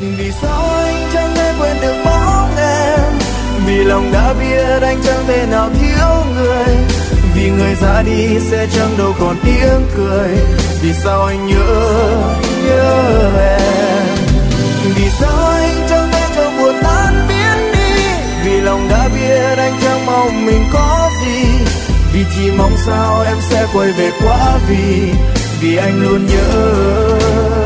Vì sao anh chẳng thể quên được bóng em, vì lòng đã biết anh chẳng thể nào thiếu người, vì người ra đi sẽ chẳng đâu còn tiếng cười. Vì sao anh nhớ em, vì sao anh chẳng thể cho buồn tan biến đi, vì lòng đã biết anh chẳng mong mình có gì, vì chỉ mong sao em sẽ quay về quá vì anh luôn nhớ